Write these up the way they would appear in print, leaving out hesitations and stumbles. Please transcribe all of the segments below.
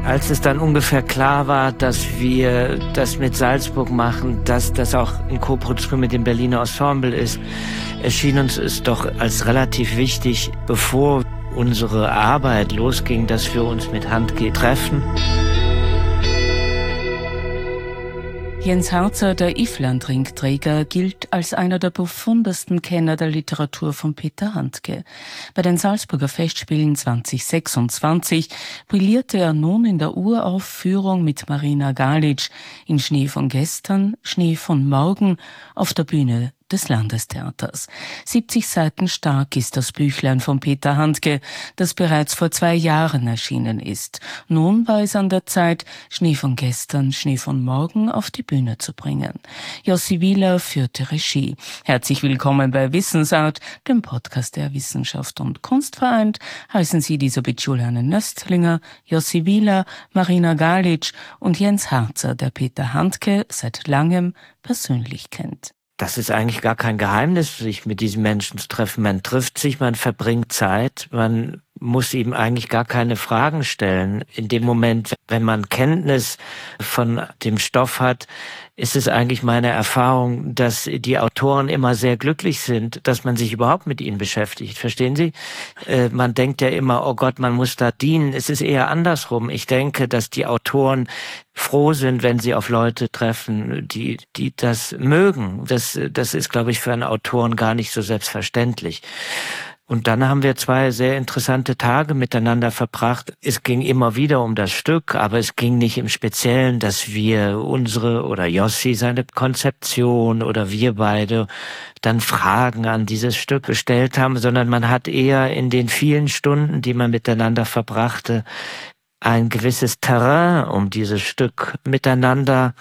Als es dann ungefähr klar war, dass wir das mit Salzburg machen, dass das auch in Koproduktion mit dem Berliner Ensemble ist, erschien uns es doch als relativ wichtig, bevor unsere Arbeit losging, dass wir uns mit Handke treffen. Jens Harzer, der Iffland-Ringträger, gilt als einer der profundesten Kenner der Literatur von Peter Handke. Bei den Salzburger Festspielen 2026 brillierte er nun in der Uraufführung mit Marina Galic in Schnee von gestern, Schnee von morgen auf der Bühne des Landestheaters. 70 Seiten stark ist das Büchlein von Peter Handke, das bereits vor 2 Jahren erschienen ist. Nun war es an der Zeit, Schnee von gestern, Schnee von morgen auf die Bühne zu bringen. Jossi Wieler führte Regie. Herzlich willkommen bei Wissensart, dem Podcast der Wissenschaft und Kunst vereint. Heißen Sie Elisabeth Juliane Nöstlinger, Jossi Wieler, Marina Galic und Jens Harzer, der Peter Handke seit langem persönlich kennt. Das ist eigentlich gar kein Geheimnis, sich mit diesen Menschen zu treffen. Man trifft sich, man verbringt Zeit, man muss ihm eigentlich gar keine Fragen stellen. In dem Moment, wenn man Kenntnis von dem Stoff hat, ist es eigentlich meine Erfahrung, dass die Autoren immer sehr glücklich sind, dass man sich überhaupt mit ihnen beschäftigt. Verstehen Sie? Man denkt ja immer, oh Gott, man muss da dienen. Es ist eher andersrum. Ich denke, dass die Autoren froh sind, wenn sie auf Leute treffen, die das mögen. Das ist, glaube ich, für einen Autoren gar nicht so selbstverständlich. Und dann haben wir 2 sehr interessante Tage miteinander verbracht. Es ging immer wieder um das Stück, aber es ging nicht im Speziellen, dass wir unsere oder Jossi seine Konzeption oder wir beide dann Fragen an dieses Stück gestellt haben, sondern man hat eher in den vielen Stunden, die man miteinander verbrachte, ein gewisses Terrain um dieses Stück miteinander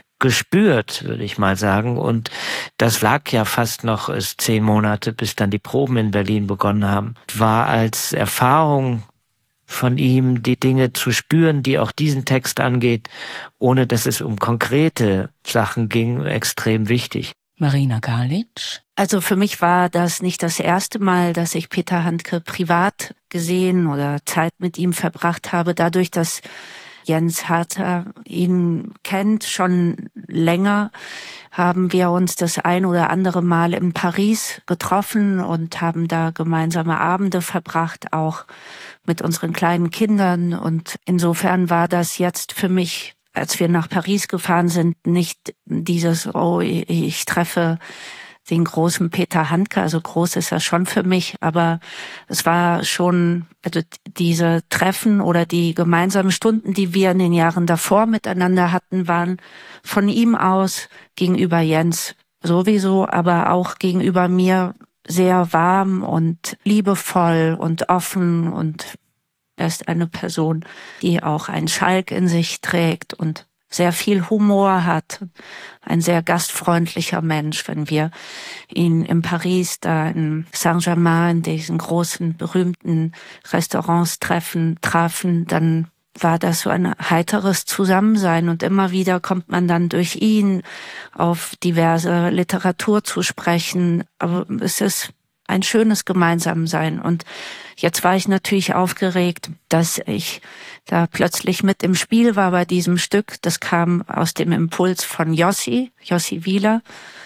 gespürt, würde ich mal sagen. Und das lag ja fast noch 10 Monate, bis dann die Proben in Berlin begonnen haben. War als Erfahrung von ihm, die Dinge zu spüren, die auch diesen Text angeht, ohne dass es um konkrete Sachen ging, extrem wichtig. Marina Galic. Also für mich war das nicht das erste Mal, dass ich Peter Handke privat gesehen oder Zeit mit ihm verbracht habe. Dadurch, dass Jens Harzer ihn kennt schon länger, haben wir uns das ein oder andere Mal in Paris getroffen und haben da gemeinsame Abende verbracht, auch mit unseren kleinen Kindern. Und insofern war das jetzt für mich, als wir nach Paris gefahren sind, nicht dieses, oh, ich treffe den großen Peter Handke, also groß ist er schon für mich, aber es war schon, also diese Treffen oder die gemeinsamen Stunden, die wir in den Jahren davor miteinander hatten, waren von ihm aus gegenüber Jens sowieso, aber auch gegenüber mir sehr warm und liebevoll und offen, und er ist eine Person, die auch einen Schalk in sich trägt und sehr viel Humor hat, ein sehr gastfreundlicher Mensch. Wenn wir ihn in Paris, da in Saint-Germain, in diesen großen, berühmten Restaurants trafen, dann war das so ein heiteres Zusammensein, und immer wieder kommt man dann durch ihn auf diverse Literatur zu sprechen. Aber es ist ein schönes Gemeinsamsein. Und jetzt war ich natürlich aufgeregt, dass ich da plötzlich mit im Spiel war bei diesem Stück. Das kam aus dem Impuls von Jossi Wieler.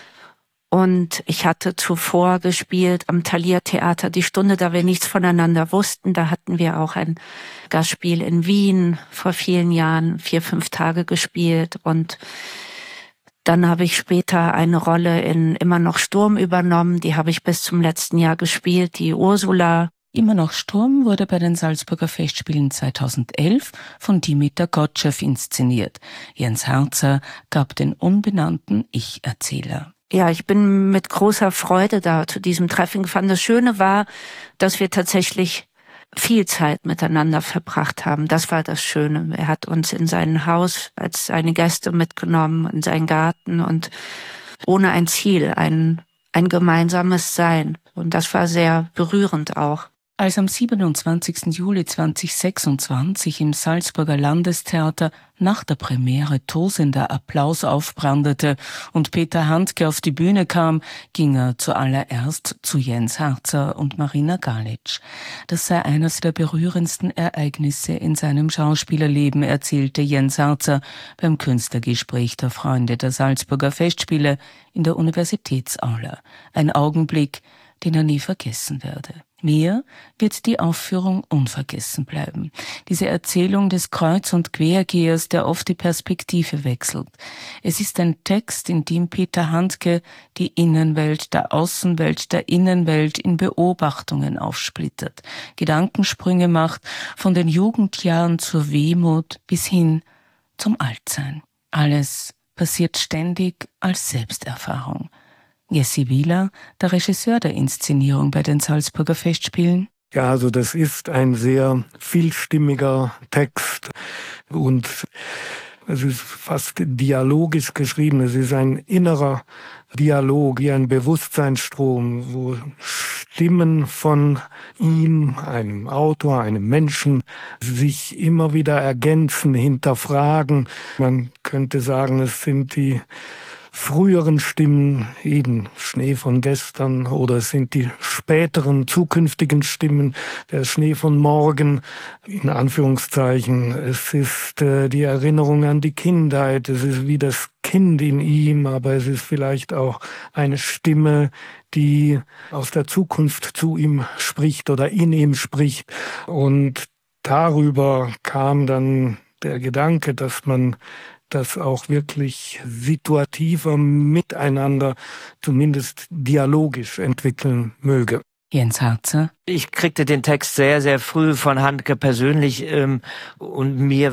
Und ich hatte zuvor gespielt am Thalia Theater die Stunde, da wir nichts voneinander wussten. Da hatten wir auch ein Gastspiel in Wien vor vielen Jahren, 4-5 Tage gespielt. Und dann habe ich später eine Rolle in Immer noch Sturm übernommen. Die habe ich bis zum letzten Jahr gespielt, die Ursula. Immer noch Sturm wurde bei den Salzburger Festspielen 2011 von Dimitar Gotschew inszeniert. Jens Harzer gab den unbenannten Ich-Erzähler. Ja, ich bin mit großer Freude da zu diesem Treffen gefahren. Das Schöne war, dass wir tatsächlich viel Zeit miteinander verbracht haben. Das war das Schöne. Er hat uns in sein Haus als seine Gäste mitgenommen, in seinen Garten, und ohne ein Ziel, ein gemeinsames Sein. Und das war sehr berührend auch. Als am 27. Juli 2026 im Salzburger Landestheater nach der Premiere tosender Applaus aufbrandete und Peter Handke auf die Bühne kam, ging er zuallererst zu Jens Harzer und Marina Galic. Das sei eines der berührendsten Ereignisse in seinem Schauspielerleben, erzählte Jens Harzer beim Künstlergespräch der Freunde der Salzburger Festspiele in der Universitätsaula. Ein Augenblick, den er nie vergessen werde. Mir wird die Aufführung unvergessen bleiben. Diese Erzählung des Kreuz- und Quergehers, der oft die Perspektive wechselt. Es ist ein Text, in dem Peter Handke die Innenwelt der Außenwelt, der Innenwelt in Beobachtungen aufsplittert, Gedankensprünge macht, von den Jugendjahren zur Wehmut bis hin zum Altsein. Alles passiert ständig als Selbsterfahrung. Jesse Wieler, der Regisseur der Inszenierung bei den Salzburger Festspielen. Ja, also das ist ein sehr vielstimmiger Text und es ist fast dialogisch geschrieben. Es ist ein innerer Dialog, wie ein Bewusstseinsstrom, wo Stimmen von ihm, einem Autor, einem Menschen, sich immer wieder ergänzen, hinterfragen. Man könnte sagen, es sind die früheren Stimmen, eben Schnee von gestern, oder es sind die späteren, zukünftigen Stimmen, der Schnee von morgen, in Anführungszeichen. Es ist die Erinnerung an die Kindheit, es ist wie das Kind in ihm, aber es ist vielleicht auch eine Stimme, die aus der Zukunft zu ihm spricht oder in ihm spricht. Und darüber kam dann der Gedanke, dass man das auch wirklich situativer miteinander, zumindest dialogisch entwickeln möge. Jens Harzer. Ich kriegte den Text sehr, sehr früh von Handke persönlich und mir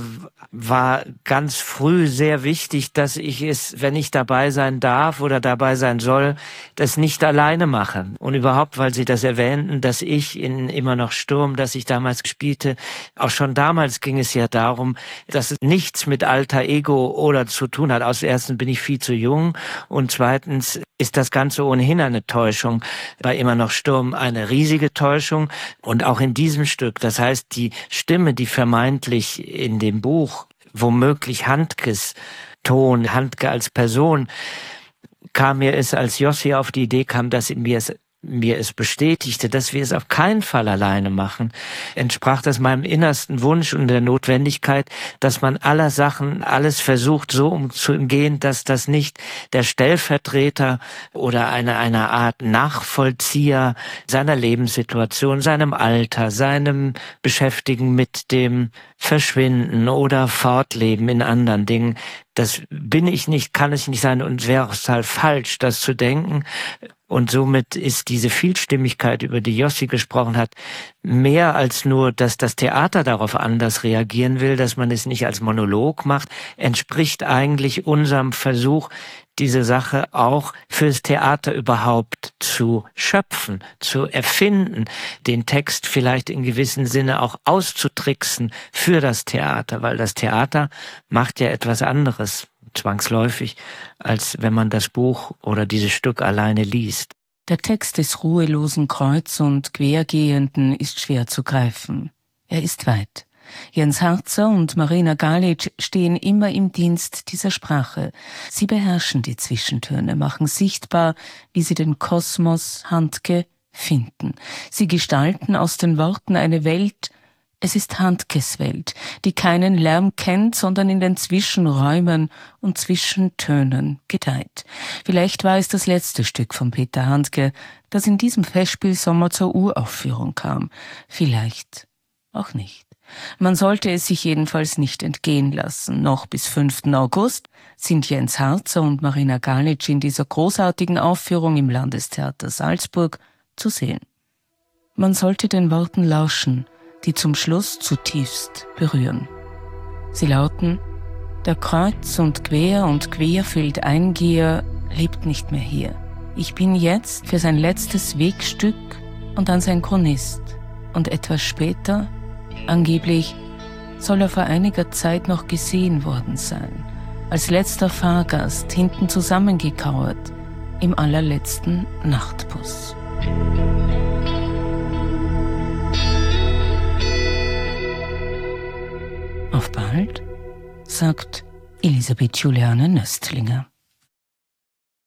war ganz früh sehr wichtig, dass ich es, wenn ich dabei sein darf oder dabei sein soll, das nicht alleine mache. Und überhaupt, weil Sie das erwähnten, dass ich in Immer noch Sturm, das ich damals spielte, auch schon damals ging es ja darum, dass es nichts mit alter Ego oder zu tun hat. Aus erstens bin ich viel zu jung und zweitens ist das Ganze ohnehin eine Täuschung. Bei Immer noch Sturm eine riesige Täuschung und auch in diesem Stück. Das heißt, die Stimme, die vermeintlich in dem Buch, womöglich Handkes Ton, Handke als Person, kam mir es, als Jossi auf die Idee kam, dass mir es bestätigte, dass wir es auf keinen Fall alleine machen, entsprach das meinem innersten Wunsch und der Notwendigkeit, dass man aller Sachen, alles versucht so umzugehen, dass das nicht der Stellvertreter oder eine Art Nachvollzieher seiner Lebenssituation, seinem Alter, seinem Beschäftigen mit dem Verschwinden oder Fortleben in anderen Dingen. Das bin ich nicht, kann ich nicht sein und wäre auch total falsch, das zu denken. Und somit ist diese Vielstimmigkeit, über die Jossi gesprochen hat, mehr als nur, dass das Theater darauf anders reagieren will, dass man es nicht als Monolog macht, entspricht eigentlich unserem Versuch, diese Sache auch fürs Theater überhaupt zu schöpfen, zu erfinden, den Text vielleicht in gewissem Sinne auch auszutricksen für das Theater, weil das Theater macht ja etwas anderes, zwangsläufig, als wenn man das Buch oder dieses Stück alleine liest. Der Text des ruhelosen Kreuz- und Quergehenden ist schwer zu greifen. Er ist weit. Jens Harzer und Marina Galic stehen immer im Dienst dieser Sprache. Sie beherrschen die Zwischentöne, machen sichtbar, wie sie den Kosmos Handke finden. Sie gestalten aus den Worten eine Welt. Es ist Handkes Welt, die keinen Lärm kennt, sondern in den Zwischenräumen und Zwischentönen gedeiht. Vielleicht war es das letzte Stück von Peter Handke, das in diesem Festspielsommer zur Uraufführung kam. Vielleicht auch nicht. Man sollte es sich jedenfalls nicht entgehen lassen. Noch bis 5. August sind Jens Harzer und Marina Galic in dieser großartigen Aufführung im Landestheater Salzburg zu sehen. Man sollte den Worten lauschen, die zum Schluss zutiefst berühren. Sie lauten: Der Kreuz- und Querfeldeingeher lebt nicht mehr hier. Ich bin jetzt für sein letztes Wegstück und dann sein Chronist. Und etwas später, angeblich, soll er vor einiger Zeit noch gesehen worden sein, als letzter Fahrgast hinten zusammengekauert im allerletzten Nachtbus. bald, sagt Elisabeth Juliane Nöstlinger.